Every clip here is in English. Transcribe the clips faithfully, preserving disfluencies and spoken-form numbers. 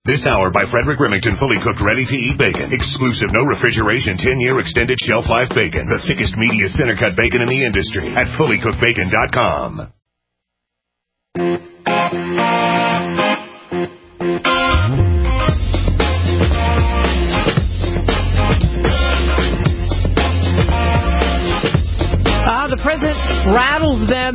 This hour by Frederick Remington, fully cooked, ready-to-eat bacon. Exclusive, no refrigeration, ten-year extended shelf life bacon. The thickest, meatiest, center-cut bacon in the industry at fully cooked bacon dot com. Uh, the president rattles them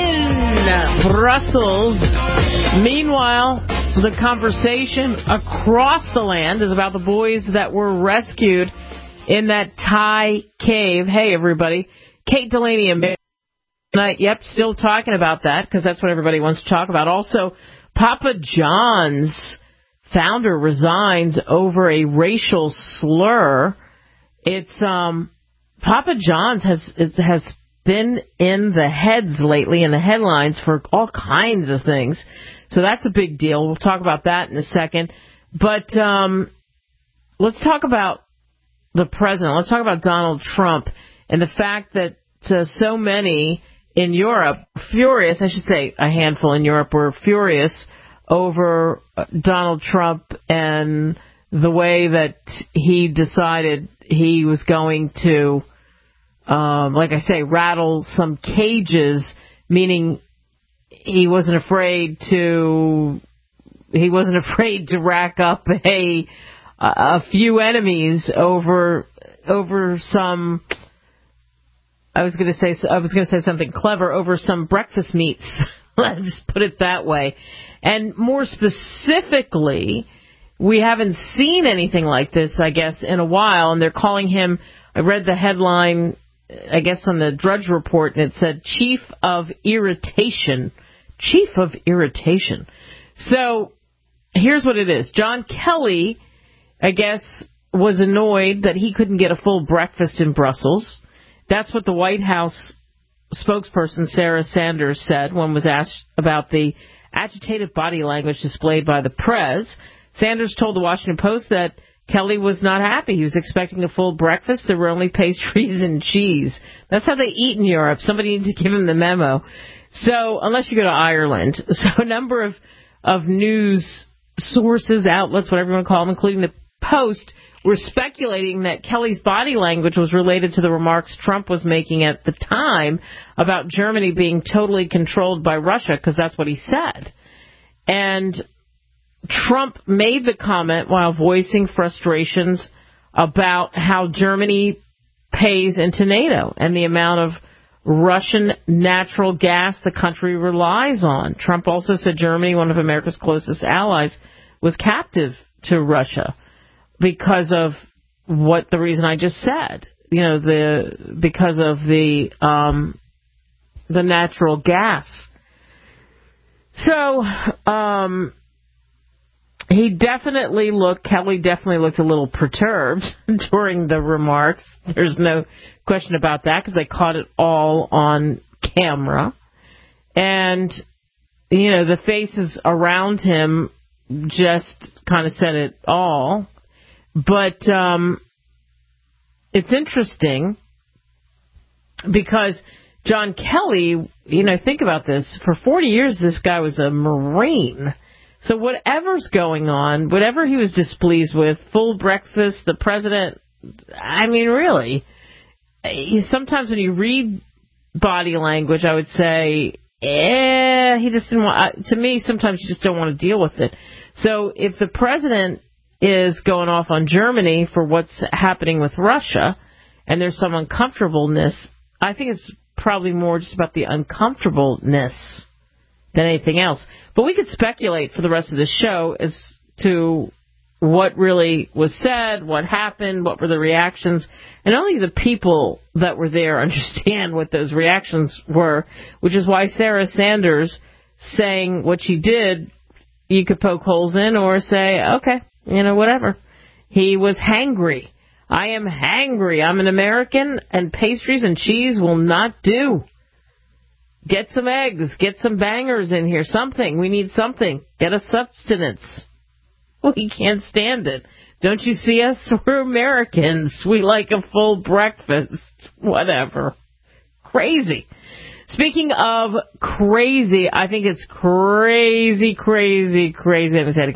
in Brussels. Meanwhile, the conversation across the land is about the boys that were rescued in that Thai cave. Hey, everybody. Kate Delaney and tonight. Yep, still talking about that because that's what everybody wants to talk about. Also, Papa John's founder resigns over a racial slur. It's um, Papa John's has has been in the heads lately, in the headlines for all kinds of things. So that's a big deal. We'll talk about that in a second. But um, let's talk about the president. Let's talk about Donald Trump and the fact that uh, so many in Europe, furious, I should say a handful in Europe, were furious over Donald Trump and the way that he decided he was going to, um, like I say, rattle some cages, meaning he wasn't afraid to he wasn't afraid to rack up a a few enemies over over some I was going to say I was going to say something clever over some breakfast meats. Let's just put it that way. And more specifically, we haven't seen anything like this, I guess, in a while, and they're calling him, I read the headline, I guess, on the Drudge Report, and it said Chief of Irritation. Chief of Irritation. So here's what it is. John Kelly, I guess, was annoyed that he couldn't get a full breakfast in Brussels. That's what the White House spokesperson Sarah Sanders said when was asked about the agitated body language displayed by the prez. Sanders told the Washington Post that Kelly was not happy. He was expecting a full breakfast. There were only pastries and cheese. That's how they eat in Europe. Somebody needs to give him the memo. So, unless you go to Ireland. So, a number of, of news sources, outlets, whatever you want to call them, including the Post, were speculating that Kelly's body language was related to the remarks Trump was making at the time about Germany being totally controlled by Russia, because that's what he said. And Trump made the comment while voicing frustrations about how Germany pays into NATO and the amount of Russian natural gas the country relies on. Trump also said Germany, one of America's closest allies, was captive to Russia because of what the reason I just said. You know, the because of the um, the natural gas. So um, he definitely looked, Kelly definitely looked a little perturbed during the remarks. There's no question about that because they caught it all on camera. And, you know, the faces around him just kind of said it all. But um, it's interesting because John Kelly, you know, think about this. For forty years, this guy was a Marine. So whatever's going on, whatever he was displeased with, full breakfast, the president, I mean, really, sometimes when you read body language, I would say, eh, he just didn't want, to me, sometimes you just don't want to deal with it. So if the president is going off on Germany for what's happening with Russia, and there's some uncomfortableness, I think it's probably more just about the uncomfortableness than anything else. But we could speculate for the rest of the show as to what really was said, what happened, what were the reactions, and only the people that were there understand what those reactions were, which is why Sarah Sanders saying what she did, you could poke holes in or say, okay, you know, whatever. He was hangry. I am hangry. I'm an American, and pastries and cheese will not do. Get some eggs. Get some bangers in here. Something. We need something. Get a substance. We can't stand it. Don't you see us? We're Americans. We like a full breakfast. Whatever. Crazy. Speaking of crazy, I think it's crazy, crazy, crazy. I'm going to say it again.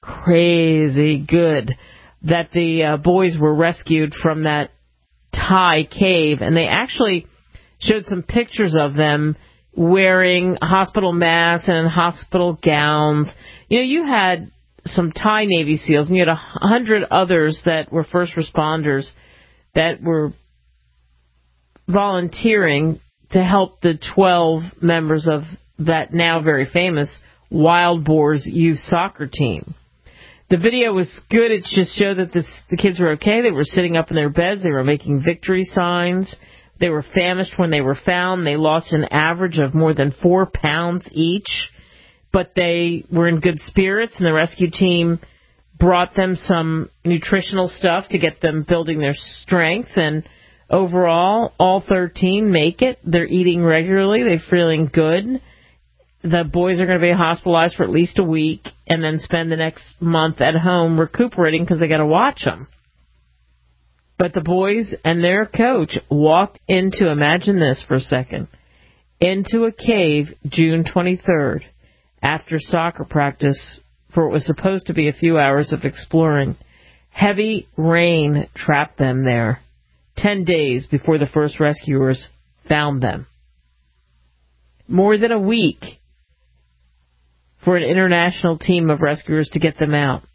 crazy good that the uh, boys were rescued from that Thai cave, and they actually showed some pictures of them wearing hospital masks and hospital gowns. You know, you had some Thai Navy SEALs, and you had a hundred others that were first responders that were volunteering to help the twelve members of that now very famous Wild Boars youth soccer team. The video was good. It just showed that this, the kids were okay. They were sitting up in their beds. They were making victory signs. They were famished when they were found. They lost an average of more than four pounds each. But they were in good spirits, and the rescue team brought them some nutritional stuff to get them building their strength. And overall, all thirteen make it. They're eating regularly. They're feeling good. The boys are going to be hospitalized for at least a week and then spend the next month at home recuperating because they got to watch them. But the boys and their coach walked into, imagine this for a second, into a cave June twenty-third after soccer practice for what was supposed to be a few hours of exploring. Heavy rain trapped them there ten days before the first rescuers found them. More than a week for an international team of rescuers to get them out.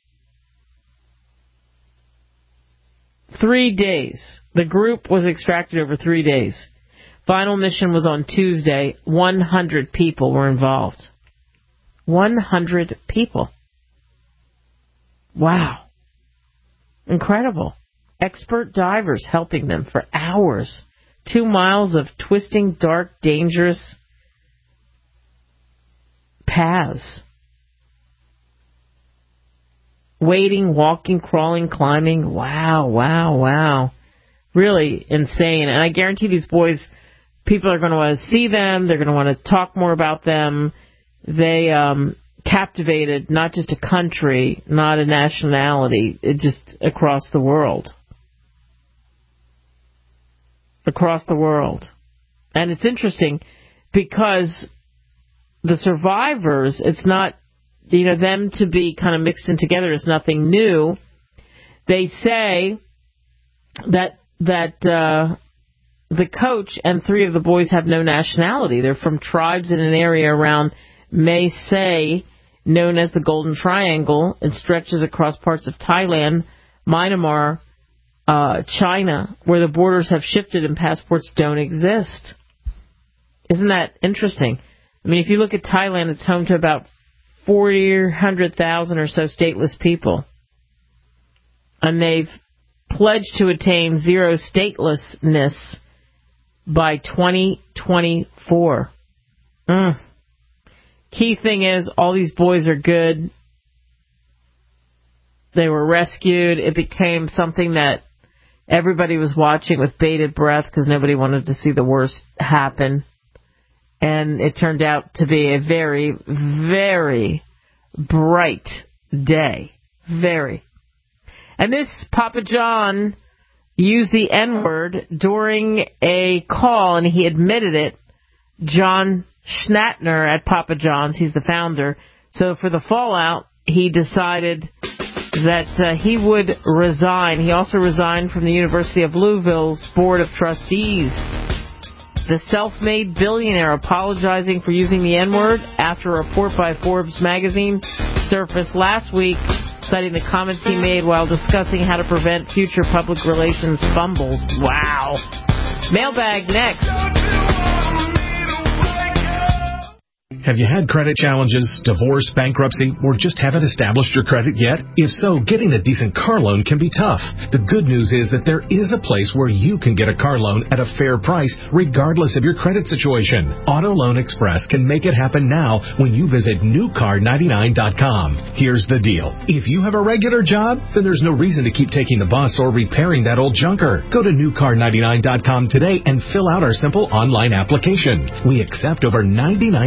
Three days. The group was extracted over three days. Final mission was on Tuesday. one hundred people were involved. one hundred people. Wow. Incredible. Expert divers helping them for hours. Two miles of twisting, dark, dangerous paths. Wading, walking, crawling, climbing. Wow, wow, wow. Really insane. And I guarantee these boys, people are going to want to see them. They're going to want to talk more about them. They um, captivated not just a country, not a nationality, it just across the world. Across the world. And it's interesting because the survivors, it's not, you know, them to be kind of mixed in together is nothing new. They say that that uh, the coach and three of the boys have no nationality. They're from tribes in an area around Mae Sai, known as the Golden Triangle. It stretches across parts of Thailand, Myanmar, uh, China, where the borders have shifted and passports don't exist. Isn't that interesting? I mean, if you look at Thailand, it's home to about forty or one hundred thousand or so stateless people. And they've pledged to attain zero statelessness by twenty twenty-four. Mm. Key thing is, all these boys are good. They were rescued. It became something that everybody was watching with bated breath because nobody wanted to see the worst happen. And it turned out to be a very, very bright day. Very. And this Papa John used the N-word during a call, and he admitted it. John Schnatter at Papa John's, he's the founder. So for the fallout, he decided that uh, he would resign. He also resigned from the University of Louisville's Board of Trustees. The self-made billionaire apologizing for using the N-word after a report by Forbes magazine surfaced last week, citing the comments he made while discussing how to prevent future public relations fumbles. Wow. Mailbag next. Have you had credit challenges, divorce, bankruptcy, or just haven't established your credit yet? If so, getting a decent car loan can be tough. The good news is that there is a place where you can get a car loan at a fair price, regardless of your credit situation. Auto Loan Express can make it happen now when you visit new car ninety-nine dot com. Here's the deal. If you have a regular job, then there's no reason to keep taking the bus or repairing that old junker. Go to new car ninety-nine dot com today and fill out our simple online application. We accept over ninety-nine percent of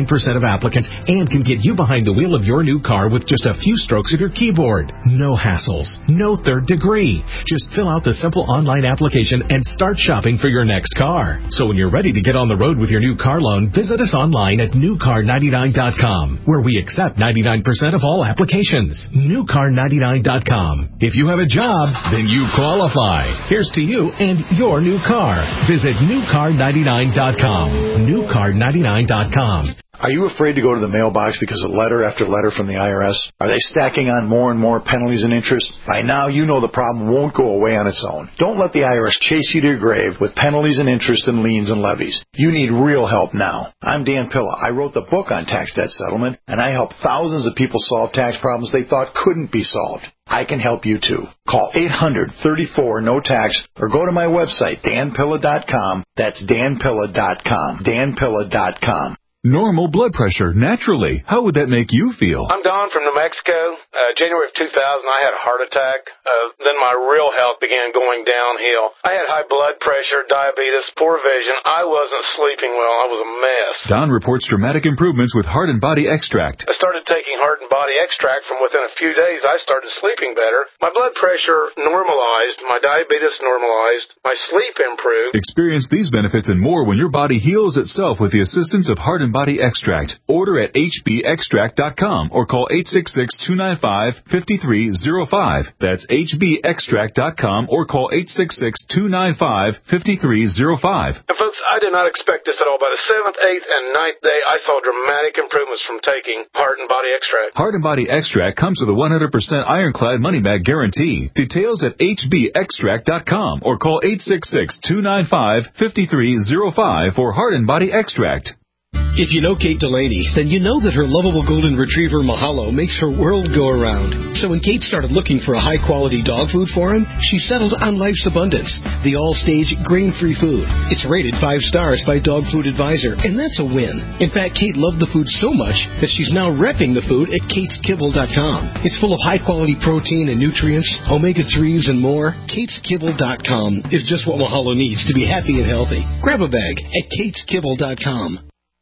of applicants and can get you behind the wheel of your new car with just a few strokes of your keyboard. No hassles, no third degree. Just fill out the simple online application and start shopping for your next car. So when you're ready to get on the road with your new car loan, visit us online at new car ninety-nine dot com, where we accept ninety-nine percent of all applications. new car ninety-nine dot com. If you have a job, then you qualify. Here's to you and your new car. Visit new car ninety-nine dot com. new car ninety-nine dot com. Are you afraid to go to the mailbox because of letter after letter from the I R S? Are they stacking on more and more penalties and interest? By now, you know the problem won't go away on its own. Don't let the I R S chase you to your grave with penalties and interest and liens and levies. You need real help now. I'm Dan Pilla. I wrote the book on tax debt settlement, and I help thousands of people solve tax problems they thought couldn't be solved. I can help you too. Call eight hundred, thirty-four, no tax or go to my website, dan pilla dot com. That's dan pilla dot com. dan pilla dot com. Normal blood pressure, naturally. How would that make you feel? I'm Don from New Mexico. Uh, January of two thousand, I had a heart attack. Uh, then my real health began going downhill. I had high blood pressure, diabetes, poor vision. I wasn't sleeping well. I was a mess. Don reports dramatic improvements with Heart and Body Extract. I started taking Heart and Body Extract. From within a few days, I started sleeping better. My blood pressure normalized. My diabetes normalized. My sleep improved. Experience these benefits and more when your body heals itself with the assistance of Heart and Body Extract. Order at h b extract dot com or call eight six six, two nine five, five three zero five. That's h b extract dot com or call eight six six, two nine five, five three zero five. And folks, I did not expect this at all. By the seventh, eighth, and ninth day, I saw dramatic improvements from taking Heart and Body Extract. Heart and Body Extract comes with a one hundred percent ironclad money-back guarantee. Details at h b extract dot com or call eight six six, two nine five, five three zero five for Heart and Body Extract. If you know Kate Delaney, then you know that her lovable golden retriever Mahalo makes her world go around. So when Kate started looking for a high-quality dog food for him, she settled on Life's Abundance, the all-stage grain-free food. It's rated five stars by Dog Food Advisor, and that's a win. In fact, Kate loved the food so much that she's now repping the food at kates kibble dot com. It's full of high-quality protein and nutrients, omega threes, and more. kates kibble dot com is just what Mahalo needs to be happy and healthy. Grab a bag at kates kibble dot com.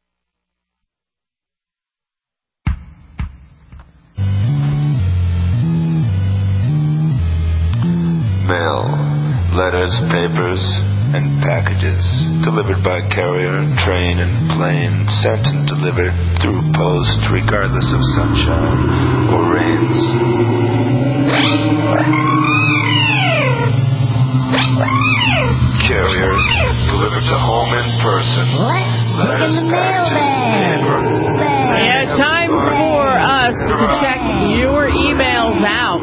Mail, letters, papers, and packages delivered by carrier, train, and plane, sent and delivered through post regardless of sunshine or rains. Carrier, delivered to home in person. Letters packed in paper. Yeah, time for us to check your emails out.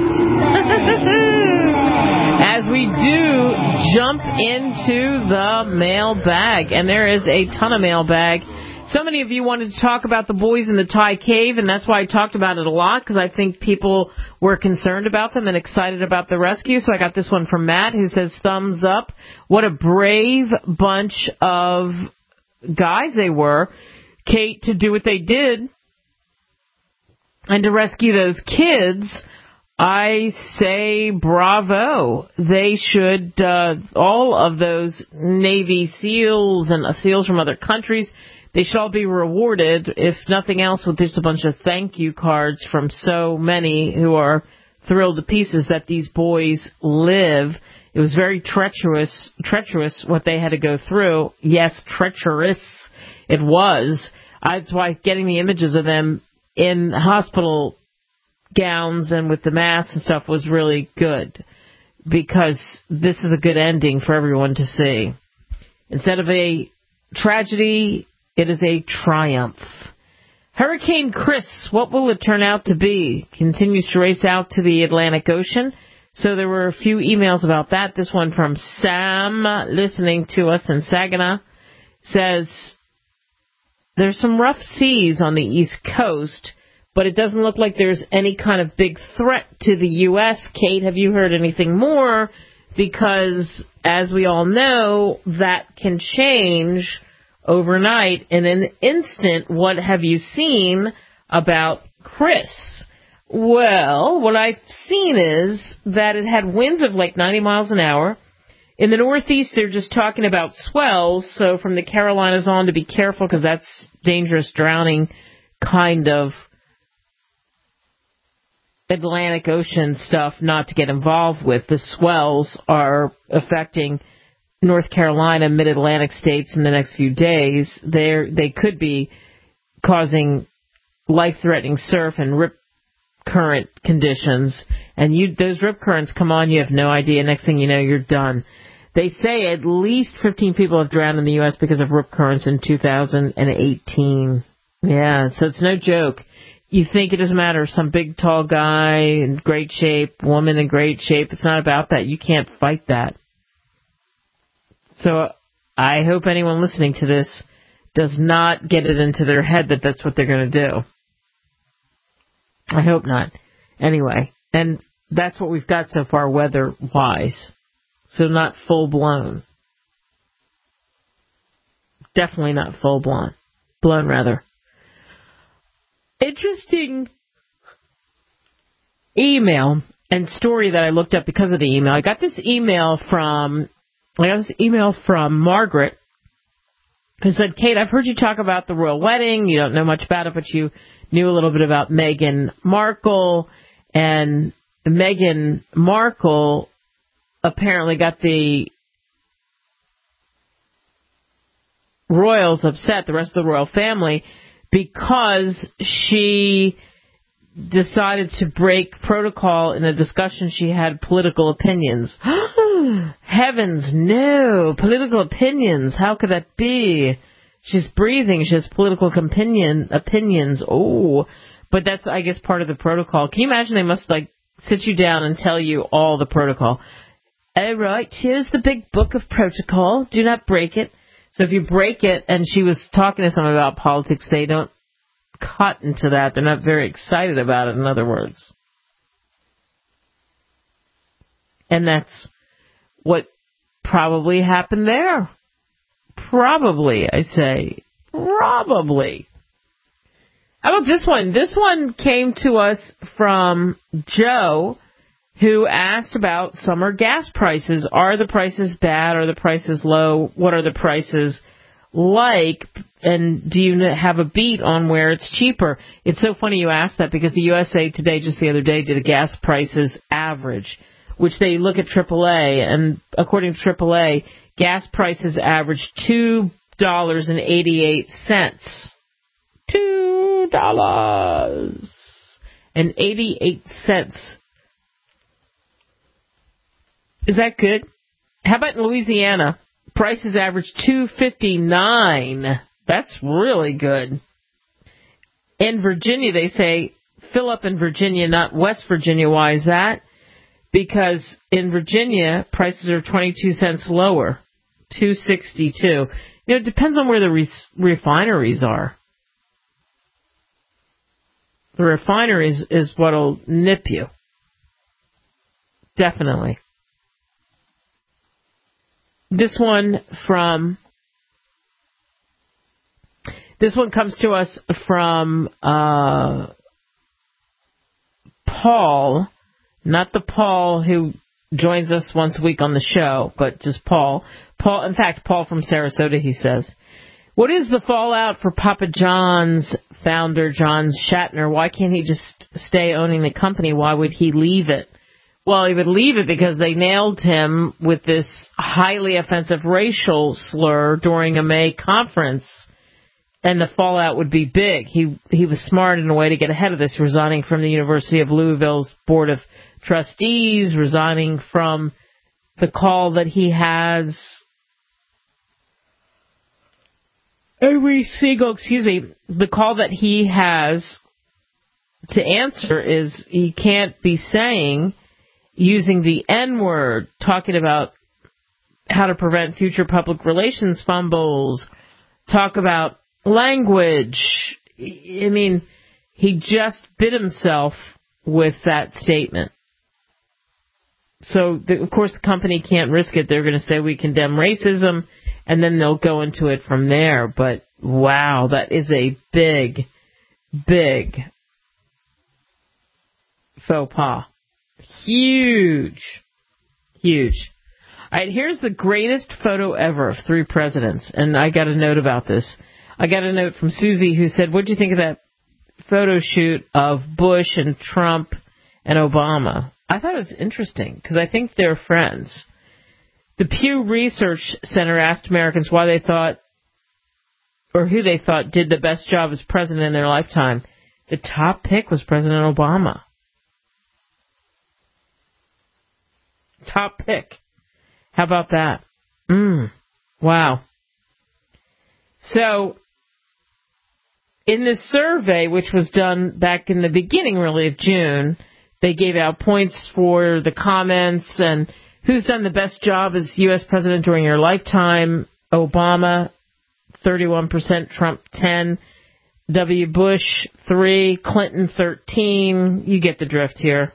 As we do jump into the mailbag, and there is a ton of mailbag. So many of you wanted to talk about the boys in the Thai cave, and that's why I talked about it a lot, because I think people were concerned about them and excited about the rescue. So I got this one from Matt, who says, thumbs up. What a brave bunch of guys they were, Kate, to do what they did and to rescue those kids. I say bravo. They should, uh, all of those Navy SEALs and uh, SEALs from other countries, they should all be rewarded, if nothing else, with just a bunch of thank you cards from so many who are thrilled to pieces that these boys live. It was very treacherous, treacherous what they had to go through. Yes, treacherous it was. That's why getting the images of them in hospital gowns and with the masks and stuff was really good, because this is a good ending for everyone to see. Instead of a tragedy, it is a triumph. Hurricane Chris, what will it turn out to be? Continues to race out to the Atlantic Ocean. So there were a few emails about that. This one from Sam, listening to us in Saginaw, says there's some rough seas on the East Coast, but it doesn't look like there's any kind of big threat to the U S Kate, have you heard anything more? Because, as we all know, that can change overnight in an instant. What have you seen about Chris? Well, what I've seen is that it had winds of like ninety miles an hour. In the Northeast, they're just talking about swells, so from the Carolinas on to be careful, because that's dangerous drowning kind of Atlantic Ocean stuff not to get involved with. The swells are affecting North Carolina, mid-Atlantic states in the next few days. They're, they could be causing life-threatening surf and rip current conditions. And you, those rip currents come on, you have no idea. Next thing you know, you're done. They say at least fifteen people have drowned in the U S because of rip currents in two thousand eighteen. Yeah, so it's no joke. You think it doesn't matter, some big tall guy in great shape, woman in great shape. It's not about that. You can't fight that. So I hope anyone listening to this does not get it into their head that that's what they're going to do. I hope not. Anyway, and that's what we've got so far weather-wise. So not full-blown. Definitely not full-blown. Blown, rather. Interesting email and story that I looked up because of the email. I got this email from I got this email from Margaret, who said, Kate, I've heard you talk about the royal wedding. You don't know much about it, but you knew a little bit about Meghan Markle. And Meghan Markle apparently got the royals upset, the rest of the royal family, because she decided to break protocol in a discussion she had political opinions. Heavens, no. Political opinions. How could that be? She's breathing. She has political opinion, opinions. Oh, but that's, I guess, part of the protocol. Can you imagine they must, like, sit you down and tell you all the protocol? All right, here's the big book of protocol. Do not break it. So if you break it, and she was talking to someone about politics, they don't cut into that. They're not very excited about it, in other words. And that's what probably happened there. Probably, I say. Probably. How about this one? This one came to us from Joe, who asked about summer gas prices. Are the prices bad? Are the prices low? What are the prices like? And do you have a beat on where it's cheaper? It's so funny you asked that, because the U S A Today just the other day did a gas prices average, which they look at triple A, and according to triple A, gas prices average two dollars and eighty-eight cents. two dollars and eighty-eight cents. Is that good? How about in Louisiana? Prices average two fifty-nine. That's really good. In Virginia, they say fill up in Virginia, not West Virginia. Why is that? Because in Virginia, prices are twenty-two cents lower, two sixty-two. You know, it depends on where the re- refineries are. The refineries is what'll nip you. Definitely. This one from, this one comes to us from uh, Paul, not the Paul who joins us once a week on the show, but just Paul. Paul, in fact, Paul from Sarasota, he says, what is the fallout for Papa John's founder, John Shatner? Why can't he just stay owning the company? Why would he leave it? Well, he would leave it because they nailed him with this highly offensive racial slur during a May conference, and the fallout would be big. He he was smart in a way to get ahead of this, resigning from the University of Louisville's Board of Trustees, resigning from the call that he has. Avery Siegel, excuse me, the call that he has to answer is he can't be saying, using the N-word, talking about how to prevent future public relations fumbles, talk about language. I mean, he just bit himself with that statement. So, the, of course, the company can't risk it. They're going to say we condemn racism, and then they'll go into it from there. But, wow, that is a big, big faux pas. Huge. Huge. All right, here's the greatest photo ever of three presidents, and I got a note about this. I got a note from Susie who said, what do you think of that photo shoot of Bush and Trump and Obama. I thought it was interesting because I think they're friends. The Pew Research Center asked Americans why they thought, or who they thought did the best job as president in their lifetime. The top pick was President Obama. Top pick. How about that? Mm. Wow. So, in this survey, which was done back in the beginning, really, of June, they gave out points for the comments and who's done the best job as U S president during your lifetime. Obama, thirty-one percent, Trump, ten, W. Bush, three, Clinton, thirteen. You get the drift here.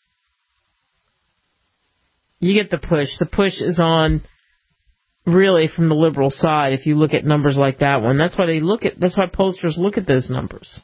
You get the push. The push is on, really, from the liberal side, if you look at numbers like that one. That's why they look at, that's why pollsters look at those numbers.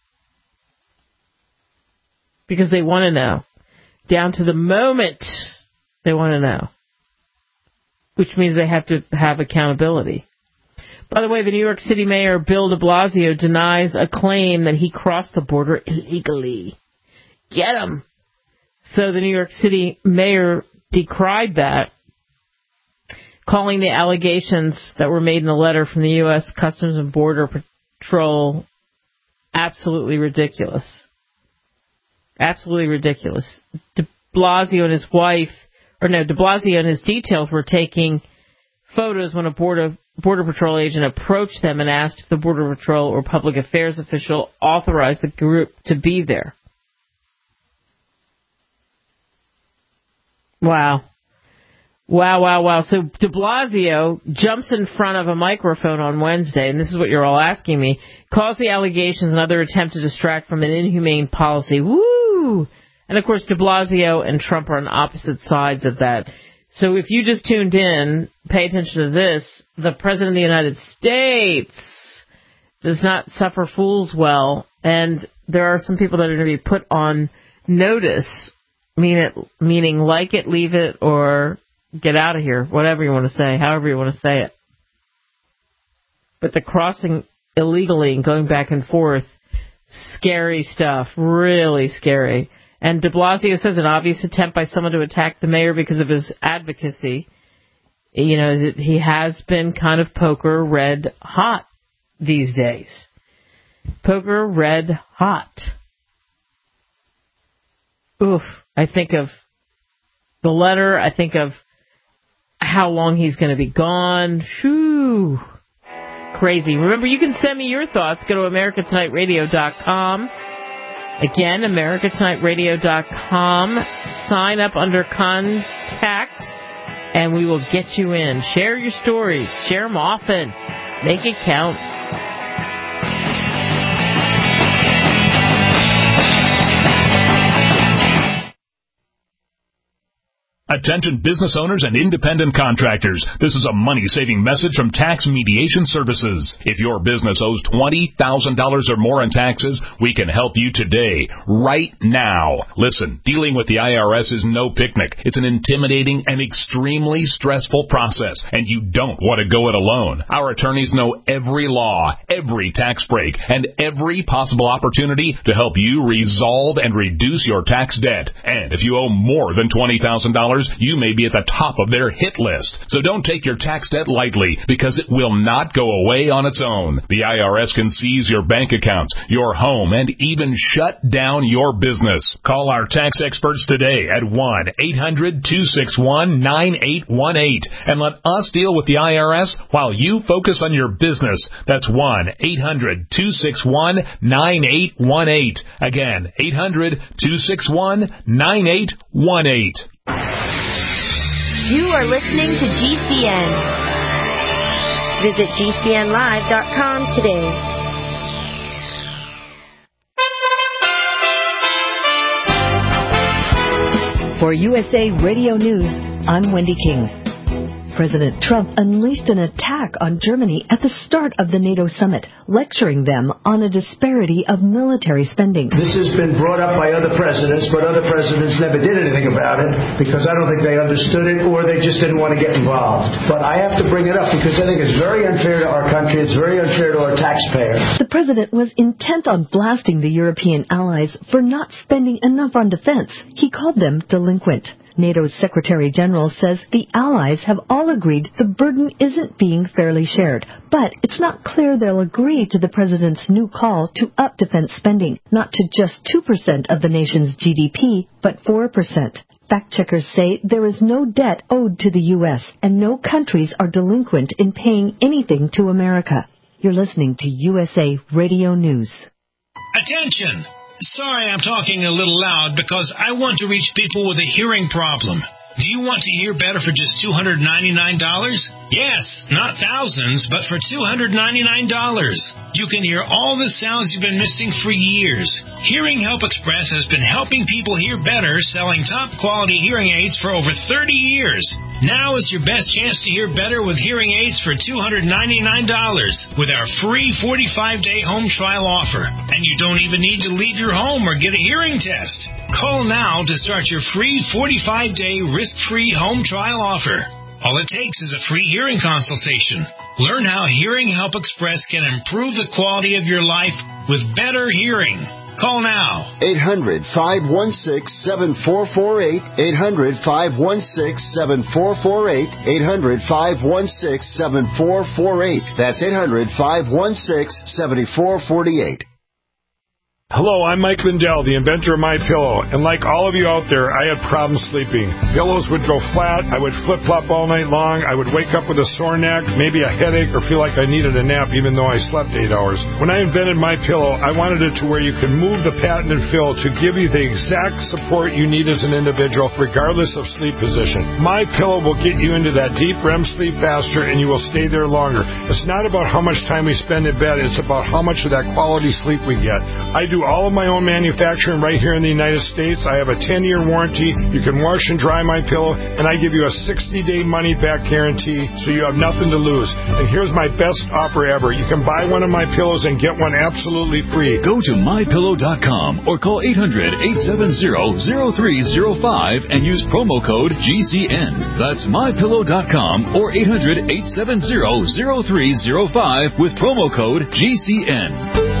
Because they want to know. Down to the moment, they want to know. Which means they have to have accountability. By the way, the New York City Mayor Bill de Blasio denies a claim that he crossed the border illegally. Get him! So the New York City Mayor decried that, calling the allegations that were made in the letter from the U S Customs and Border Patrol absolutely ridiculous. Absolutely ridiculous. De Blasio and his wife, or no, de Blasio and his details were taking photos when a border, border Patrol agent approached them and asked if the Border Patrol or public affairs official authorized the group to be there. Wow. Wow, wow, wow. So de Blasio jumps in front of a microphone on Wednesday, and this is what you're all asking me, calls the allegations another attempt to distract from an inhumane policy. Woo! And, of course, de Blasio and Trump are on opposite sides of that. So if you just tuned in, pay attention to this. The President of the United States does not suffer fools well, and there are some people that are going to be put on notice, mean it, meaning like it, leave it, or get out of here, whatever you want to say, however you want to say it. But the crossing illegally and going back and forth, scary stuff, really scary. And de Blasio says an obvious attempt by someone to attack the mayor because of his advocacy. You know, he has been kind of poker red hot these days. Poker red hot. Oof. I think of the letter. I think of how long he's going to be gone. Shoo. Crazy. Remember, you can send me your thoughts. Go to America Tonight Radio dot com. Again, America Tonight Radio dot com. Sign up under contact, and we will get you in. Share your stories. Share them often. Make it count. Attention business owners and independent contractors. This is a money-saving message from Tax Mediation Services. If your business owes twenty thousand dollars or more in taxes, we can help you today, right now. Listen, dealing with the I R S is no picnic. It's an intimidating and extremely stressful process, and you don't want to go it alone. Our attorneys know every law, every tax break, and every possible opportunity to help you resolve and reduce your tax debt. And if you owe more than twenty thousand dollars, you may be at the top of their hit list. So don't take your tax debt lightly, because it will not go away on its own. The I R S can seize your bank accounts, your home, and even shut down your business. Call our tax experts today at one eight hundred two six one nine eight one eight and let us deal with the I R S while you focus on your business. That's one eight hundred two six one nine eight one eight. Again, eight hundred two six one nine eight one eight. You are listening to G C N. Visit G C N live dot com today. For U S A Radio News, I'm Wendy King. President Trump unleashed an attack on Germany at the start of the NATO summit, lecturing them on a disparity of military spending. This has been brought up by other presidents, but other presidents never did anything about it because I don't think they understood it or they just didn't want to get involved. But I have to bring it up because I think it's very unfair to our country. It's very unfair to our taxpayers. The president was intent on blasting the European allies for not spending enough on defense. He called them delinquent. NATO's Secretary General says the allies have all agreed the burden isn't being fairly shared, but it's not clear they'll agree to the president's new call to up defense spending, not to just two percent of the nation's G D P, but four percent. Fact-checkers say there is no debt owed to the U S, and no countries are delinquent in paying anything to America. You're listening to U S A Radio News. Attention! Sorry I'm talking a little loud because I want to reach people with a hearing problem. Do you want to hear better for just two hundred ninety-nine dollars? Yes, not thousands, but for two hundred ninety-nine dollars. You can hear all the sounds you've been missing for years. Hearing Help Express has been helping people hear better, selling top-quality hearing aids for over thirty years. Now is your best chance to hear better with hearing aids for two hundred ninety-nine dollars with our free forty-five day home trial offer. And you don't even need to leave your home or get a hearing test. Call now to start your free forty-five day risk-free home trial offer. All it takes is a free hearing consultation. Learn how Hearing Help Express can improve the quality of your life with better hearing. Call now. eight hundred, five one six, seven four four eight. eight hundred, five one six, seven four four eight. eight hundred, five one six, seven four four eight. That's eight hundred, five one six, seven four four eight. Hello, I'm Mike Lindell, the inventor of MyPillow, and like all of you out there, I had problems sleeping. Pillows would go flat, I would flip-flop all night long, I would wake up with a sore neck, maybe a headache, or feel like I needed a nap even though I slept eight hours. When I invented MyPillow, I wanted it to where you can move the patented fill to give you the exact support you need as an individual, regardless of sleep position. MyPillow will get you into that deep R E M sleep faster, and you will stay there longer. It's not about how much time we spend in bed, it's about how much of that quality sleep we get. I do all of my own manufacturing right here in the United States. I have a ten year warranty. You can wash and dry my pillow, and I give you a sixty day money-back guarantee, so you have nothing to lose. And here's my best offer ever. You can buy one of my pillows and get one absolutely free. Go to my pillow dot com or call eight hundred, eight seven zero, zero three zero five and use promo code G C N. That's my pillow dot com or eight hundred, eight seven zero, zero three zero five with promo code G C N.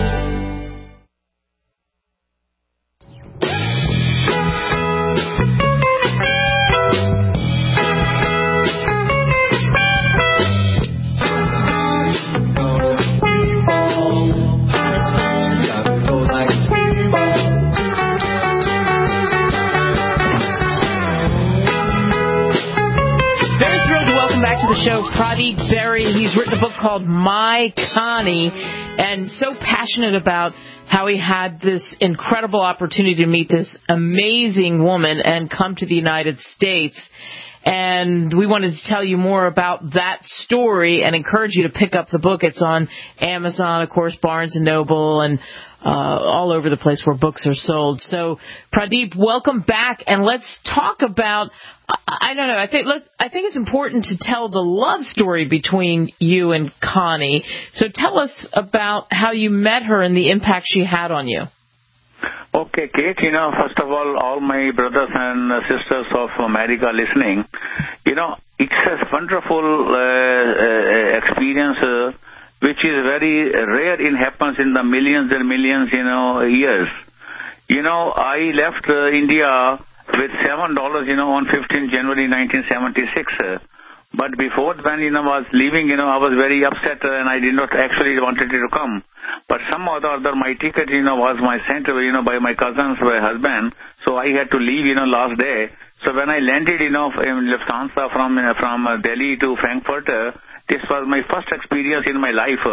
Show, Pradeep Berry. He's written a book called My Connie, and so passionate about how he had this incredible opportunity to meet this amazing woman and come to the United States. And we wanted to tell you more about that story and encourage you to pick up the book. It's on Amazon, of course, Barnes and Noble, and uh, all over the place where books are sold. So, Pradeep, welcome back, and let's talk about, I, I don't know, I think look, I think it's important to tell the love story between you and Connie. So tell us about how you met her and the impact she had on you. Okay, Kate, you know, first of all, all my brothers and sisters of America listening, you know, it's a wonderful uh, uh, experience uh, which is very rare. It happens in the millions and millions, you know, years. You know, I left uh, India with seven dollars, you know, on fifteenth January nineteen seventy-six. Uh, But before when, you know, I was leaving, you know, I was very upset uh, and I did not actually wanted it to come. But somehow or other, my ticket, you know, was my sent, you know, by my cousins, my husband. So I had to leave, you know, last day. So when I landed, you know, in Lufthansa from uh, from uh, Delhi to Frankfurt, uh, this was my first experience in my life. Uh,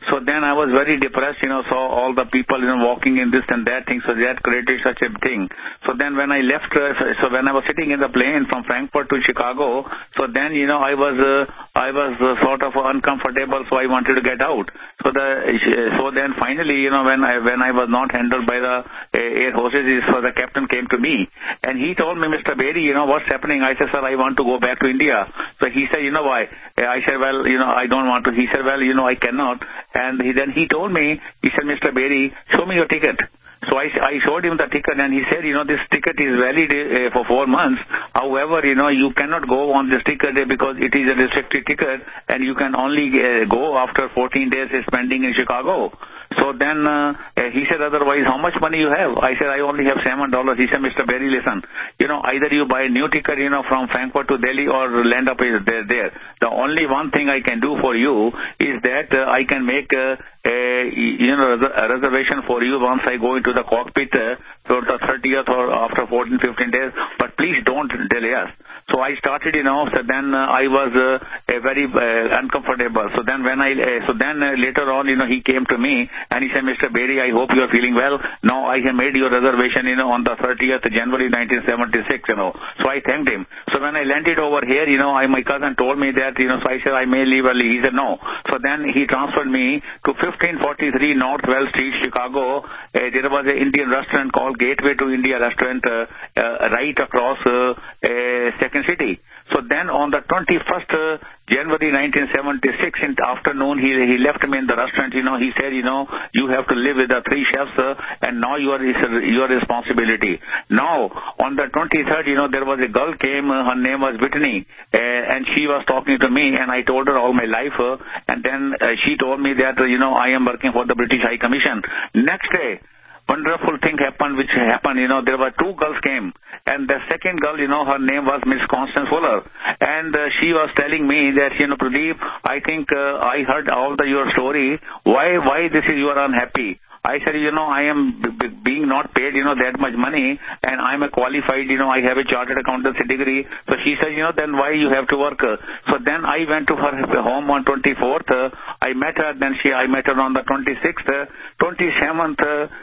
So then I was very depressed, you know, saw all the people, you know, walking in this and that thing, so that created such a thing. So then when I left, uh, so when I was sitting in the plane from Frankfurt to Chicago, so then, you know, I was, uh, I was uh, sort of uncomfortable, so I wanted to get out. So the, so then finally, you know, when I, when I was not handled by the uh, air hostesses, so the captain came to me, and he told me, Mister Berry, you know, what's happening? I said, sir, I want to go back to India. So he said, you know why? I said, well, you know, I don't want to. He said, well, you know, I cannot. And he, then he told me, he said, Mister Berry, show me your ticket. So I, I showed him the ticket, and he said, you know, this ticket is valid uh, for four months. However, you know, you cannot go on this ticket uh, because it is a restricted ticket, and you can only uh, go after fourteen days spending in Chicago. So then uh, he said, otherwise, how much money you have? I said, I only have seven dollars. He said, Mister Berry, listen, you know, either you buy a new ticket, you know, from Frankfurt to Delhi or land up there. there. The only one thing I can do for you is that uh, I can make uh, a, you know, a reservation for you once I go into the cockpit uh, for the thirtieth or after fourteen, fifteen days, but please don't delay us. So I started, you know, so then uh, I was uh, a very uh, uncomfortable. So then when I, uh, so then uh, later on, you know, he came to me and he said, Mister Berry, I hope you are feeling well. Now I have made your reservation, you know, on the thirtieth of January nineteen seventy-six, you know. So I thanked him. So when I landed over here, you know, I, my cousin told me that, you know, so I said I may leave early. He said no. So then he transferred me to fifteen forty-three North Wells Street, Chicago. Uh, there was an Indian restaurant called Gateway to India restaurant uh, uh, right across uh, uh, Second City. So then on the twenty-first of January nineteen seventy-six in the afternoon, he he left me in the restaurant. You know, he said, you know, you have to live with the three chefs, uh, and now you are your responsibility. Now on the twenty-third, you know, there was a girl came. Uh, her name was Whitney, uh, and she was talking to me, and I told her all my life, uh, and then uh, she told me that uh, you know, I am working for the British High Commission. Next day, wonderful thing happened, which happened, you know, there were two girls came, and the second girl, you know, her name was Miss Constance Fuller, and uh, she was telling me that, you know, Pradeep, I think uh, I heard all the your story, why, why this is you are unhappy? I said, you know, I am b- b- being not paid, you know, that much money, and I'm a qualified, you know, I have a chartered accountancy degree. So she said, you know, then why you have to work? So then I went to her home on twenty-fourth. I met her, then she, I met her on the twenty-sixth, twenty-seventh.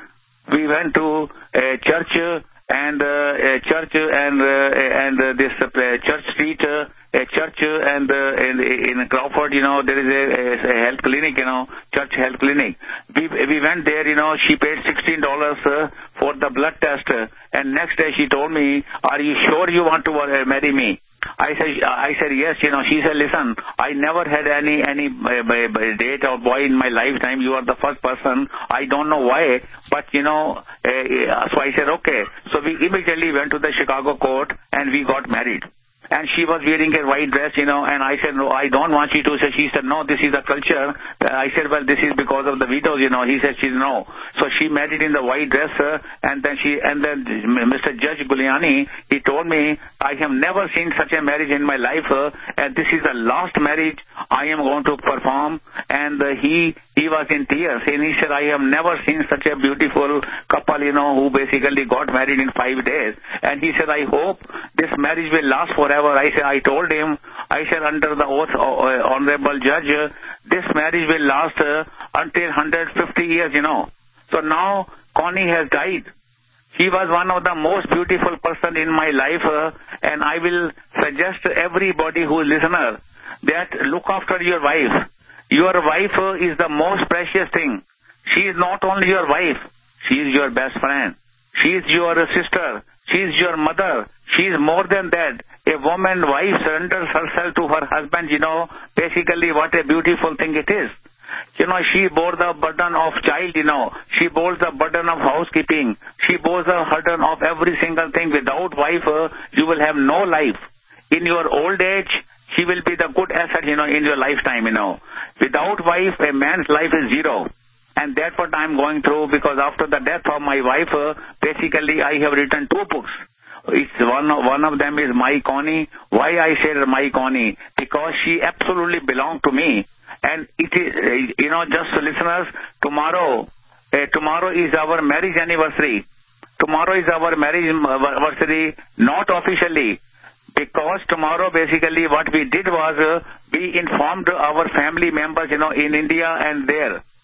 We went to a church and uh, a church and uh, and uh, this uh, church street. Uh, a church and uh, in, in Crawford, you know, there is a, a health clinic, you know, church health clinic. We we went there, you know, she paid sixteen dollars uh, for the blood test, uh, and next day she told me, are you sure you want to uh, marry me? I said, I said yes, you know. She said, listen, I never had any any uh, date or boy in my lifetime. You are the first person. I don't know why, but you know. Uh, so I said, okay. So we immediately went to the Chicago court and we got married. And she was wearing a white dress, you know, and I said, no, I don't want you to. So she said, no, this is the culture. I said, well, this is because of the widows, you know. He said, she's no. So she married in the white dress, uh, and then she, and then Mister Judge Guliani, he told me, I have never seen such a marriage in my life, uh, and this is the last marriage I am going to perform. And uh, he, he was in tears, and he said, I have never seen such a beautiful couple, you know, who basically got married in five days. And he said, I hope this marriage will last forever. I said, I told him, I said, under the oath, uh, honorable judge, uh, this marriage will last uh, until one hundred fifty years, you know. So now Connie has died. She was one of the most beautiful person in my life, uh, and I will suggest to everybody who is listener that look after your wife. Your wife uh, is the most precious thing. She is not only your wife, she is your best friend. She is your sister. She is your mother. She is more than that. A woman, wife, surrenders herself to her husband, you know, basically what a beautiful thing it is. You know, she bore the burden of child, you know. She bore the burden of housekeeping. She bore the burden of every single thing. Without wife, uh, you will have no life. In your old age, she will be the good asset, you know, in your lifetime, you know. Without wife, a man's life is zero. And that's what I'm going through, because after the death of my wife, uh, basically I have written two books. It's one, one of them is My Connie. Why I said My Connie? Because she absolutely belonged to me. And it is, you know, just listeners, tomorrow, uh, tomorrow is our marriage anniversary. Tomorrow is our marriage anniversary, not officially. Because tomorrow, basically, what we did was uh, we informed our family members, you know, in India and there.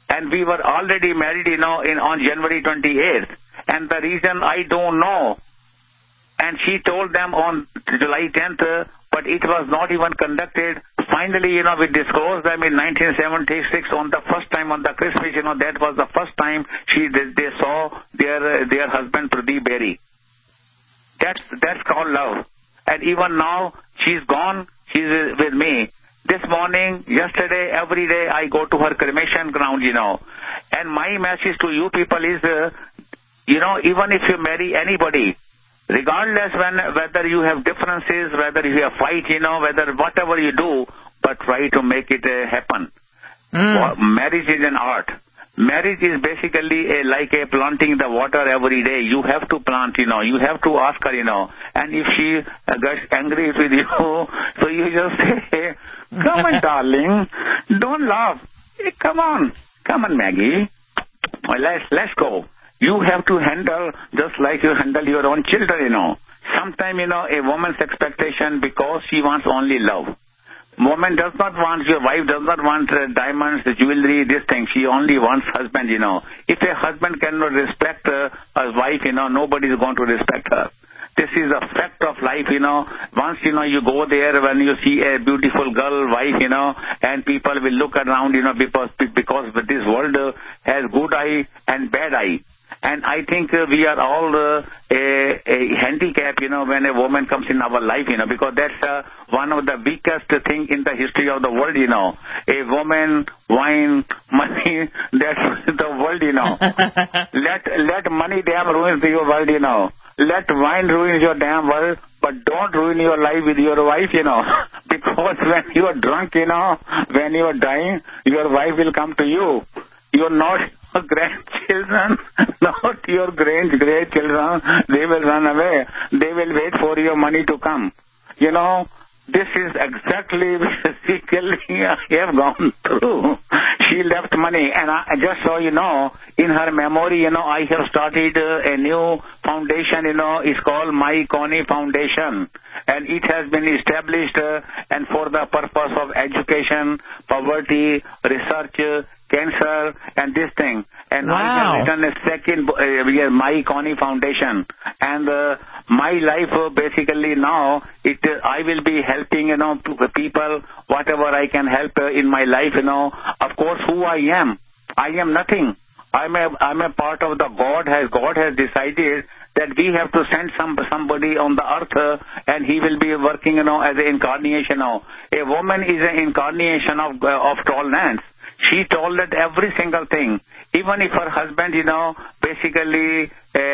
And we were already married, you know, in on January twenty-eighth. And the reason I don't know. And she told them on July tenth, uh, but it was not even conducted. Finally, you know, we disclosed them in nineteen seventy-six on the first time on the Christmas, you know, that was the first time she they, they saw their uh, their husband Pradeep Berry. That's that's called love. And even now, she's gone, she's uh, with me. This morning, yesterday, every day, I go to her cremation ground, you know. And my message to you people is, uh, you know, even if you marry anybody, regardless when whether you have differences, whether you have fight, you know, whether whatever you do, but try to make it uh, happen. Mm. Marriage is an art. Marriage is basically a, like a planting the water every day. You have to plant, you know. You have to ask her, you know. And if she uh, gets angry with you, so you just say, come on, darling, don't laugh. Hey, come on. Come on, Maggie. Well, let's, let's go. You have to handle just like you handle your own children, you know. Sometimes, you know, a woman's expectation because she wants only love. Woman does not want, your wife does not want uh, diamonds, jewelry, this thing. She only wants husband, you know. If a husband cannot respect uh, a wife, you know, nobody is going to respect her. This is a fact of life, you know. Once, you know, you go there when you see a beautiful girl, wife, you know, and people will look around, you know, because, because this world uh, has good eye and bad eye. And I think uh, we are all uh, a, a handicap, you know, when a woman comes in our life, you know, because that's uh, one of the weakest thing in the history of the world, you know. A woman, wine, money, that's the world, you know. let let money damn ruin your world, you know. Let wine ruin your damn world, but don't ruin your life with your wife, you know. Because when you are drunk, you know, when you are dying, your wife will come to you. You're not your grandchildren, not your great-grandchildren. They will run away. They will wait for your money to come. You know, this is exactly basically I have gone through. She left money, and I, just so you know, in her memory, you know, I have started uh, a new foundation, you know, it's called My Connie Foundation. And it has been established uh, and for the purpose of education, poverty, research, uh, cancer, and this thing. And wow. I have written a second, uh, My Connie Foundation. And uh, my life, uh, basically now, it uh, I will be helping, you know, people, whatever I can help uh, in my life, you know. Of course, who I am. I am nothing. I'm a, I'm a part of the God has, God has decided that we have to send some somebody on the earth uh, and he will be working, you know, as an incarnation now. A woman is an incarnation of, uh, of tolerance. She tolerate every single thing. Even if her husband, you know, basically,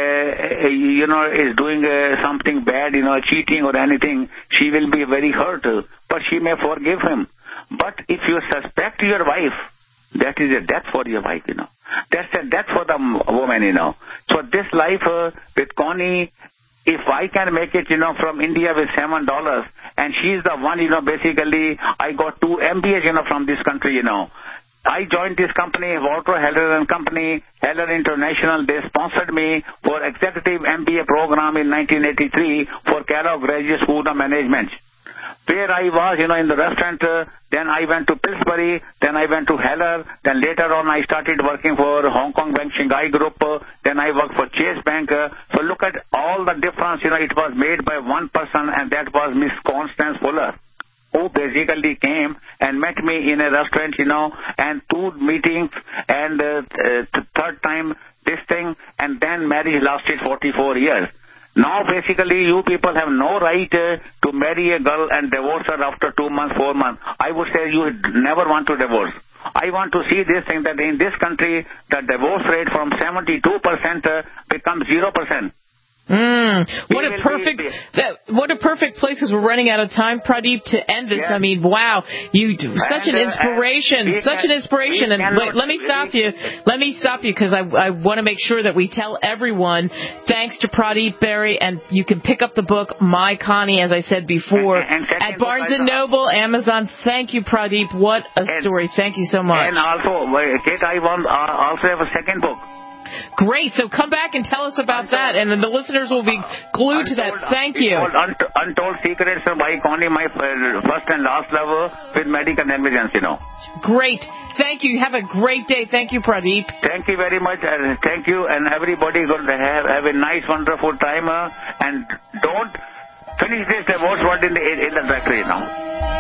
uh, you know, is doing uh, something bad, you know, cheating or anything, she will be very hurt. But she may forgive him. But if you suspect your wife, that is a death for your wife, you know. That's a death for the woman, you know. So this life uh, with Connie, if I can make it, you know, from India with seven dollars, and she's the one, you know, basically, I got two M B As, you know, from this country, you know. I joined this company, Walter Heller and Company, Heller International. They sponsored me for executive M B A program in nineteen eighty-three for Kellogg Graduate School of Management. Where I was, you know, in the restaurant, uh, then I went to Pillsbury, then I went to Heller, then later on I started working for Hong Kong Bank Shanghai Group, uh, then I worked for Chase Bank. Uh, so look at all the difference, you know, it was made by one person, and that was Miss Constance Fuller, who basically came and met me in a restaurant, you know, and two meetings, and uh, uh, third time this thing, and then marriage lasted forty-four years. Now, basically, you people have no right uh, to marry a girl and divorce her after two months, four months. I would say you never want to divorce. I want to see this thing that in this country, the divorce rate from seventy-two percent uh, becomes zero percent. Mm, what a perfect that, what a perfect place, because we're running out of time, Pradeep, to end this. Yes. I mean, wow, you such an inspiration, uh, such can, an inspiration. And wait, let me stop you. Let me stop you because I, I want to make sure that we tell everyone. Thanks to Pradeep Berry, and you can pick up the book My Connie, as I said before, and, and at Barnes and Noble, Amazon. Thank you, Pradeep. What a and, story. Thank you so much. And also, Kate, I want uh, also have a second book. Great. So come back and tell us about that, and then the listeners will be glued to that. Thank you. Untold, untold secrets by Connie, my first and last lover with medical negligence, you know. Great. Thank you. Have a great day. Thank you, Pradeep. Thank you very much. And thank you. And everybody going to have, have a nice, wonderful time. Uh, and don't finish this divorce word in the, in the factory now.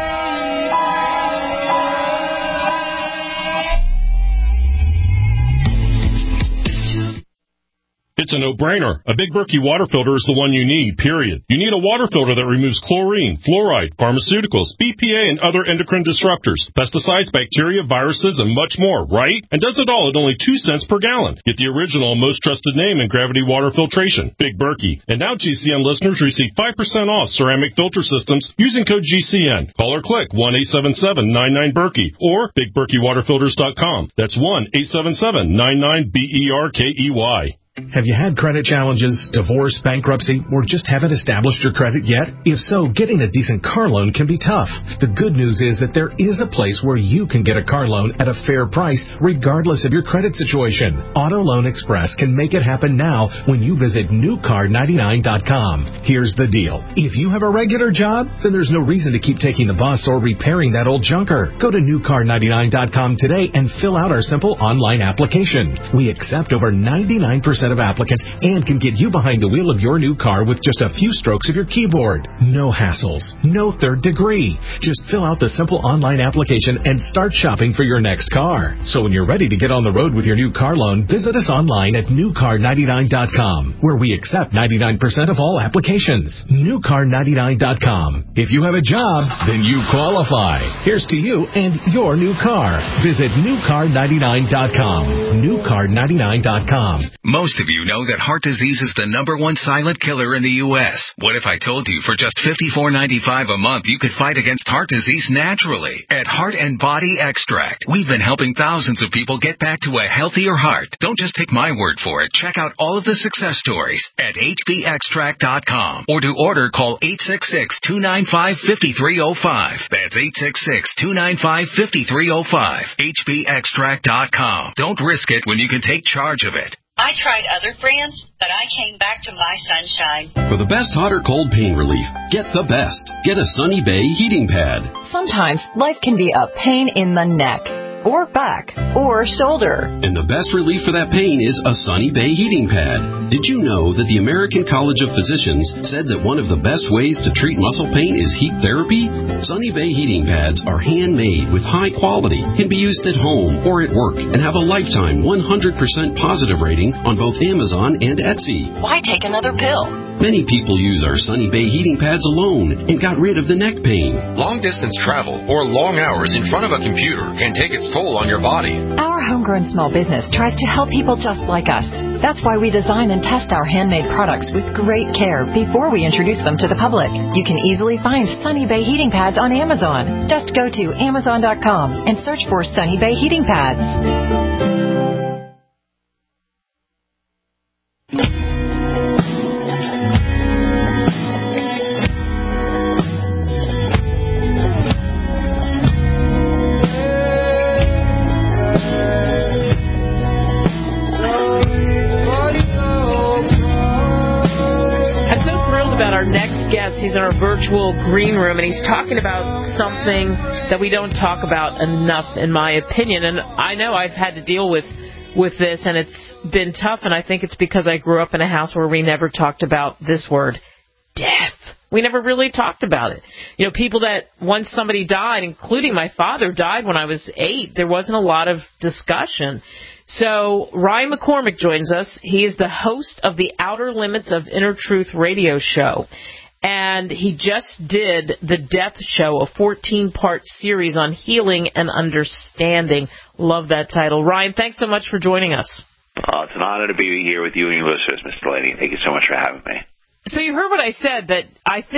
It's a no-brainer. A Big Berkey water filter is the one you need, period. You need a water filter that removes chlorine, fluoride, pharmaceuticals, B P A, and other endocrine disruptors, pesticides, bacteria, viruses, and much more, right? And does it all at only two cents per gallon. Get the original, most trusted name in gravity water filtration, Big Berkey. And now G C N listeners receive five percent off ceramic filter systems using code G C N. Call or click one eight seven seven nine nine Berkey or big berkey water filters dot com. That's one eight seven seven nine nine B E R K E Y. Have you had credit challenges, divorce, bankruptcy, or just haven't established your credit yet? If so, getting a decent car loan can be tough. The good news is that there is a place where you can get a car loan at a fair price regardless of your credit situation. Auto Loan Express can make it happen now when you visit new car ninety-nine dot com. Here's the deal. If you have a regular job, then there's no reason to keep taking the bus or repairing that old junker. Go to new car ninety-nine dot com today and fill out our simple online application. We accept over ninety-nine percent of applicants and can get you behind the wheel of your new car with just a few strokes of your keyboard. No hassles, no third degree. Just fill out the simple online application and start shopping for your next car. So when you're ready to get on the road with your new car loan, visit us online at new car ninety-nine dot com, where we accept ninety-nine percent of all applications. new car ninety-nine dot com. If you have a job, then you qualify. Here's to you and your new car. Visit new car ninety-nine dot com. new car ninety-nine dot com. Most of you know that heart disease is the number one silent killer in the U S What if I told you for just fifty-four ninety-five a month you could fight against heart disease naturally? At Heart and Body Extract, we've been helping thousands of people get back to a healthier heart. Don't just take my word for it. Check out all of the success stories at H B extract dot com, or to order, call eight six six, two nine five, five three zero five. That's eight six six, two nine five, five three zero five. H B extract dot com. Don't risk it when you can take charge of it. I tried other brands, but I came back to My Sunshine. For the best hot or cold pain relief, get the best. Get a Sunny Bay heating pad. Sometimes life can be a pain in the neck, or back, or shoulder. And the best relief for that pain is a Sunny Bay heating pad. Did you know that the American College of Physicians said that one of the best ways to treat muscle pain is heat therapy? Sunny Bay heating pads are handmade with high quality, can be used at home or at work, and have a lifetime one hundred percent positive rating on both Amazon and Etsy. Why take another pill? Many people use our Sunny Bay heating pads alone and got rid of the neck pain. Long-distance travel or long hours in front of a computer can take its toll on your body. Our homegrown small business tries to help people just like us. That's why we design and test our handmade products with great care before we introduce them to the public. You can easily find Sunny Bay heating pads on Amazon. Just go to amazon dot com and search for Sunny Bay heating pads. He's in our virtual green room, and he's talking about something that we don't talk about enough, in my opinion. And I know I've had to deal with with this, and it's been tough, and I think it's because I grew up in a house where we never talked about this word, death. We never really talked about it. You know, people that once somebody died, including my father, died when I was eight, there wasn't a lot of discussion. So Ryan McCormick joins us. He is the host of the Outer Limits of Inner Truth radio show. And he just did The Death Show, a fourteen-part series on healing and understanding. Love that title. Ryan, thanks so much for joining us. Oh, it's an honor to be here with you and your listeners, Mister Delaney. Thank you so much for having me. So you heard what I said, that I think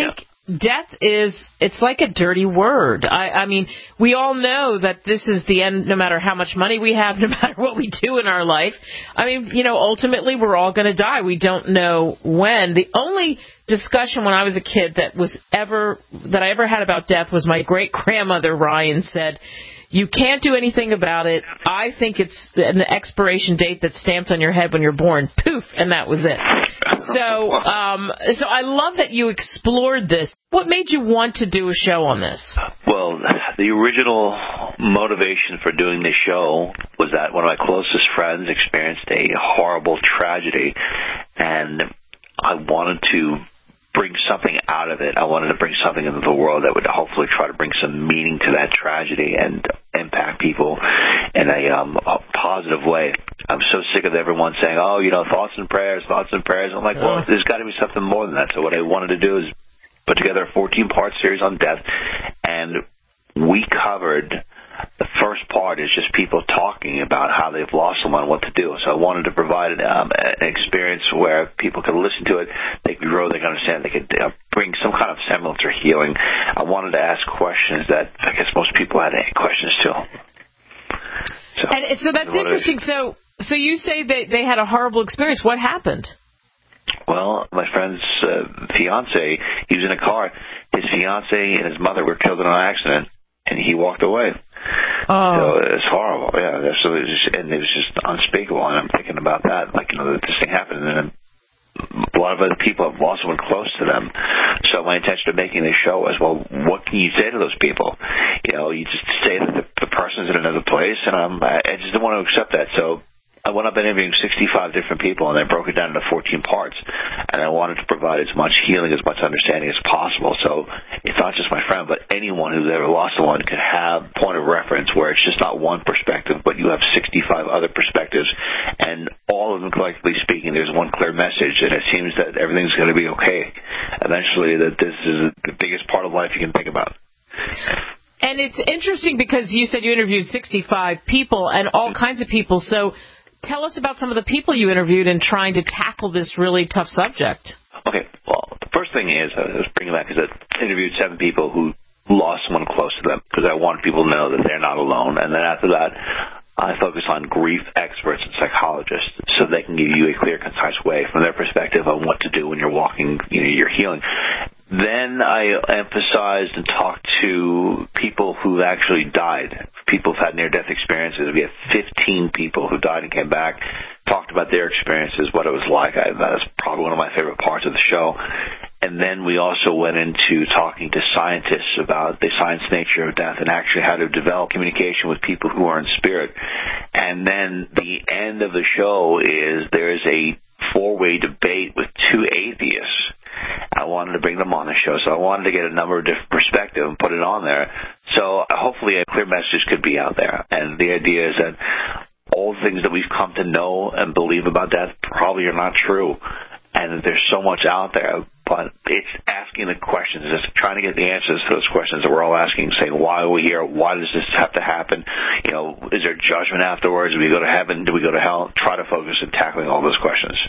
death is, it's like a dirty word. I, I mean, we all know that this is the end, no matter how much money we have, no matter what we do in our life. I mean, you know, ultimately we're all going to die. We don't know when. The only discussion when I was a kid that was ever, that I ever had about death was my great-grandmother, Ryan, said, you can't do anything about it. I think it's an expiration date that's stamped on your head when you're born. Poof, and that was it. So, um, so I love that you explored this. What made you want to do a show on this? Well, the original motivation for doing this show was that one of my closest friends experienced a horrible tragedy, and I wanted to bring something out of it. I wanted to bring something into the world that would hopefully try to bring some meaning to that tragedy and impact people in a, um, a positive way. I'm so sick of everyone saying, oh, you know, thoughts and prayers, thoughts and prayers. I'm like, well, there's got to be something more than that. So what I wanted to do is put together a fourteen-part series on death, and we covered the first part is just people talking about how they've lost someone, what to do. So I wanted to provide um, an experience where people could listen to it, they could grow, they could understand, they could uh, bring some kind of semblance or healing. I wanted to ask questions that I guess most people had any questions to. So, and so that's interesting. So, so you say they they had a horrible experience. What happened? Well, my friend's uh, fiance, he was in a car. His fiance and his mother were killed in an accident, and he walked away. Oh. So it's horrible, yeah. So it was just, and it was just unspeakable. And I'm thinking about that, like, you know, that this thing happened, and then a lot of other people have lost someone close to them. So my intention of making this show was, well, what can you say to those people? You know, you just say that the, the person's in another place, and I'm, I just didn't want to accept that. So I went up interviewing sixty-five different people, and I broke it down into fourteen parts. And I wanted to provide as much healing, as much understanding as possible. So it's not just my friend, but anyone who's ever lost someone could have point of reference where it's just not one perspective, but you have sixty-five other perspectives. And all of them, collectively speaking, there's one clear message, and it seems that everything's going to be okay. Eventually, that this is the biggest part of life you can think about. And it's interesting because you said you interviewed sixty-five people and all kinds of people. So tell us about some of the people you interviewed in trying to tackle this really tough subject. Okay, well, the first thing is, I was bringing back, is that I interviewed seven people who lost someone close to them, because I wanted people to know that they're not alone. And then after that, I focus on grief experts and psychologists, so they can give you a clear, concise way from their perspective on what to do when you're walking, you know, you're healing. Then I emphasized and talked to people who actually died, people who've had near-death experiences. We had fifteen people who died and came back, talked about their experiences, what it was like. I, that was probably one of my favorite parts of the show. And then we also went into talking to scientists about the science nature of death and actually how to develop communication with people who are in spirit. And then the end of the show is there's a four-way debate with two atheists. I wanted to bring them on the show, so I wanted to get a number of different perspectives and put it on there. So hopefully a clear message could be out there. And the idea is that all the things that we've come to know and believe about death probably are not true. And there's so much out there, but it's asking the questions, it's trying to get the answers to those questions that we're all asking, saying, why are we here? Why does this have to happen? You know, is there judgment afterwards? Do we go to heaven? Do we go to hell? Try to focus on tackling all those questions.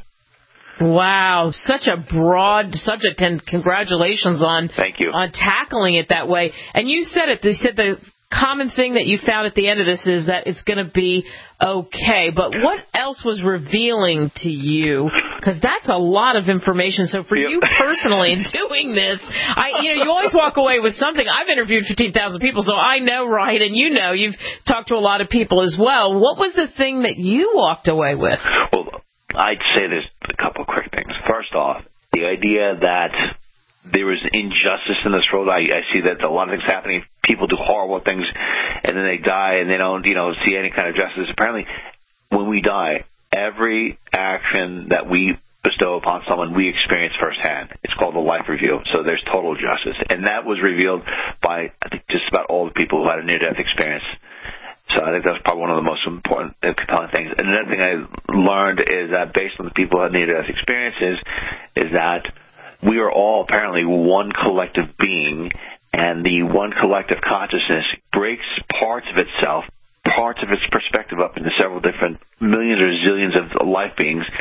Wow, such a broad subject, and congratulations on Thank you. on tackling it that way. And you said it. You said the common thing that you found at the end of this is that it's going to be okay. But what else was revealing to you? Because that's a lot of information. So for yep. you personally in doing this, I you know you always walk away with something. I've interviewed fifteen thousand people, so I know, right, and you know you've talked to a lot of people as well. What was the thing that you walked away with? Well, I'd say there's a couple of quick things. First off, the idea that there is injustice in this world. I, I see that a lot of things happening. People do horrible things, and then they die, and they don't, you know, see any kind of justice. Apparently, when we die, every action that we bestow upon someone, we experience firsthand. It's called the life review. So there's total justice. And that was revealed by, I think, just about all the people who had a near-death experience. So I think that's probably one of the most important and compelling things. And another thing I learned is that based on the people who had near-death experiences is that we are all apparently one collective being, and the one collective consciousness breaks parts of itself, parts of its perspective up into several different millions or zillions of life beings,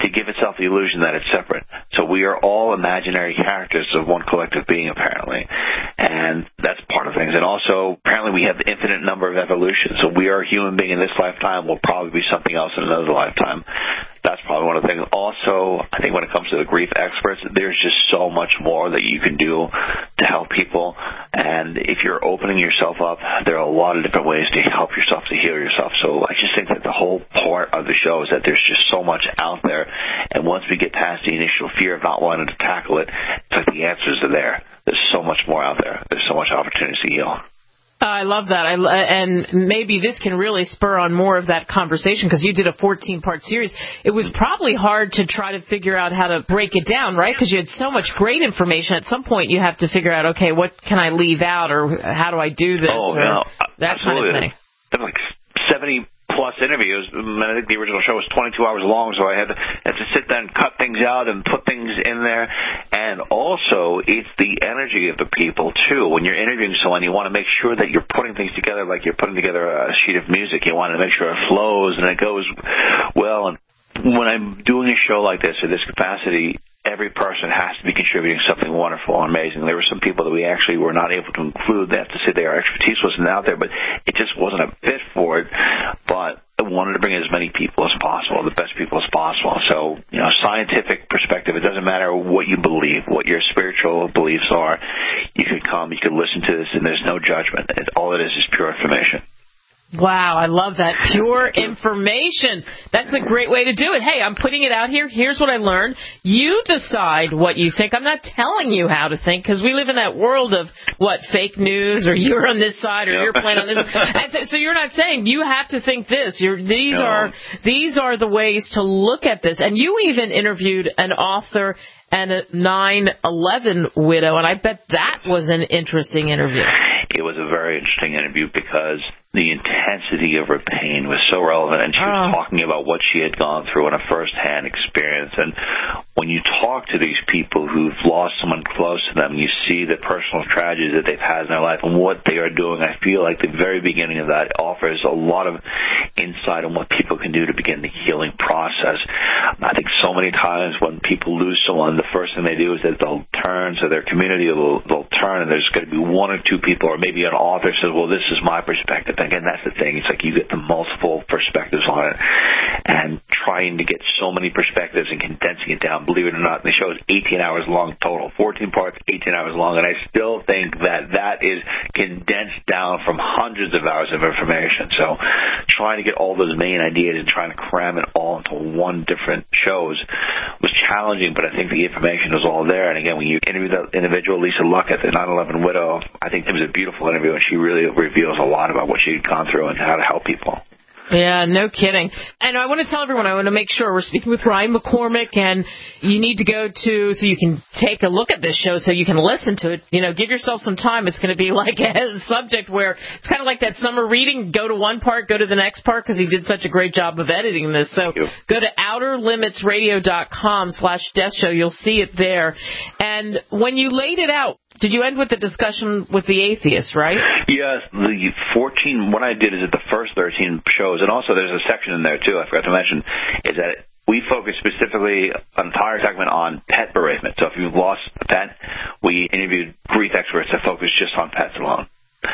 to give itself the illusion that it's separate. So we are all imaginary characters of one collective being, apparently. And that's part of things. And also, apparently we have the infinite number of evolutions. So we are a human being in this lifetime. We'll probably be something else in another lifetime. That's probably one of the things. Also, I think when it comes to the grief experts, there's just so much more that you can do to help people. And if you're opening yourself up, there are a lot of different ways to help yourself, to heal yourself. So I just think that the whole part of the show is that there's just so much out there. And once we get past the initial fear of not wanting to tackle it, it's like the answers are there. There's so much more out there. There's so much opportunity to heal. I love that. I, and maybe this can really spur on more of that conversation, because you did a fourteen-part series. It was probably hard to try to figure out how to break it down, right? Because you had so much great information. At some point, you have to figure out, okay, what can I leave out, or how do I do this? Oh, or yeah. That Absolutely. kind of thing. There were like seventy-plus interviews. I think the original show was twenty-two hours long, so I had to, had to sit there and cut things out and put things in there. And also, it's the energy of the people, too. When you're interviewing someone, you want to make sure that you're putting things together like you're putting together a sheet of music. You want to make sure it flows and it goes well. And when I'm doing a show like this, at this capacity, every person has to be contributing something wonderful and amazing. There were some people that we actually were not able to include. They have to say their expertise wasn't out there, but it just wasn't a fit for it. But I wanted to bring as many people as possible, the best people as possible. So, you know, scientific perspective, it doesn't matter what you believe, what your spiritual beliefs are. You could come, you could listen to this, and there's no judgment. It, all it is is pure information. Wow, I love that. Pure information. That's a great way to do it. Hey, I'm putting it out here. Here's what I learned. You decide what you think. I'm not telling you how to think, because we live in that world of, what, fake news, or you're on this side, or you're playing on this. And so, so you're not saying you have to think this. You're, these no. are these are the ways to look at this. And you even interviewed an author and a nine eleven widow, and I bet that was an interesting interview. It was a very interesting interview because the intensity of her pain was so relevant, and she was oh. talking about what she had gone through in a first-hand experience. And when you talk to these people who've lost someone close to them, you see the personal tragedies that they've had in their life and what they are doing. I feel like the very beginning of that offers a lot of insight on what people can do to begin the healing process. I think so many times when people lose someone, the first thing they do is that they'll turn to their community, they'll, they'll turn, and there's going to be one or two people, or maybe an author says, well, this is my perspective. Again, that's the thing. It's like you get the multiple perspectives on it, and trying to get so many perspectives and condensing it down. Believe it or not, the show is eighteen hours long total, fourteen parts, eighteen hours long, and I still think that that is condensed down from hundreds of hours of information. So trying to get all those main ideas and trying to cram it all into one different shows was challenging, but I think the information was all there. And again, when you interview that individual, Lisa Luckett, the nine eleven widow, I think it was a beautiful interview, and she really reveals a lot about what she had gone through and how to help people. Yeah, no kidding. And I want to tell everyone, I want to make sure we're speaking with Ryan McCormick, and you need to go to, so you can take a look at this show, so you can listen to it. You know, give yourself some time. It's going to be like a subject where it's kind of like that summer reading. Go to one part, go to the next part, because he did such a great job of editing this. So go to outer limits radio dot com slash death show. You'll see it there. And when you laid it out, did you end with the discussion with the atheist, right? Yes, the fourteen, what I did is that the first thirteen shows, and also there's a section in there, too, I forgot to mention, is that we focus specifically an entire segment on pet bereavement. So if you've lost a pet, we interviewed grief experts that focus just on pets alone.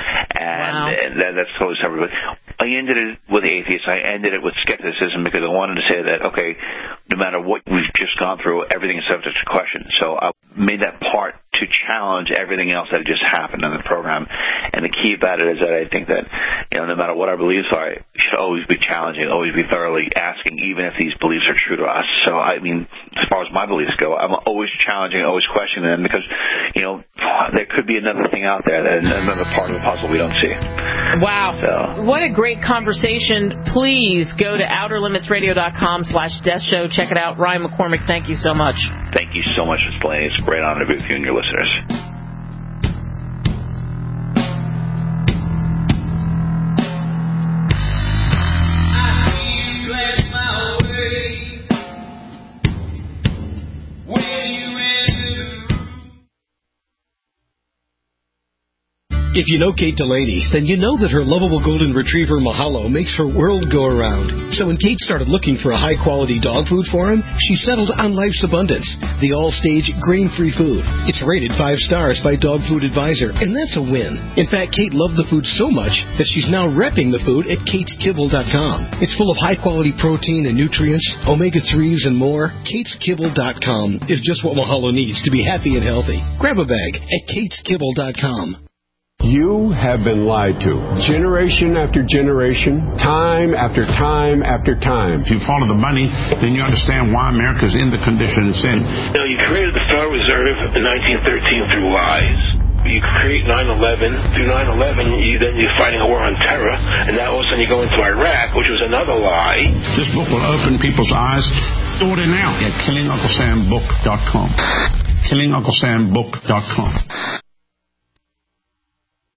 And wow. that, that's totally separate. I ended it with atheists. I ended it with skepticism because I wanted to say that, okay, no matter what we've just gone through, everything is subject to question. So I made that part to challenge everything else that had just happened in the program. And the key about it is that I think that, you know, no matter what our beliefs are, we should always be challenging, always be thoroughly asking, even if these beliefs are true to us. So, I mean, as far as my beliefs go, I'm always challenging, always questioning them because, you know, there could be another thing out there, that another part of the puzzle we don't see. Wow. So. What a great conversation. Please go to outer limits radio dot com slash death show. Check it out. Ryan McCormick, thank you so much. Thank you so much, Miz Delaney. It's a great honor to be with you and your listeners. If you know Kate Delaney, then you know that her lovable golden retriever Mahalo makes her world go around. So when Kate started looking for a high-quality dog food for him, she settled on Life's Abundance, the all-stage grain-free food. It's rated five stars by Dog Food Advisor, and that's a win. In fact, Kate loved the food so much that she's now repping the food at kates kibble dot com. It's full of high-quality protein and nutrients, omega threes, and more. kates kibble dot com is just what Mahalo needs to be happy and healthy. Grab a bag at kates kibble dot com. You have been lied to, generation after generation, time after time after time. If you follow the money, then you understand why America's in the condition it's in. You know, you created the Federal Reserve in nineteen thirteen through lies. You create nine eleven. Through nine eleven, you, then you're fighting a war on terror, and now all of a sudden you go into Iraq, which was another lie. This book will open people's eyes. Order now at killing uncle sam book dot com. killing uncle sam book dot com.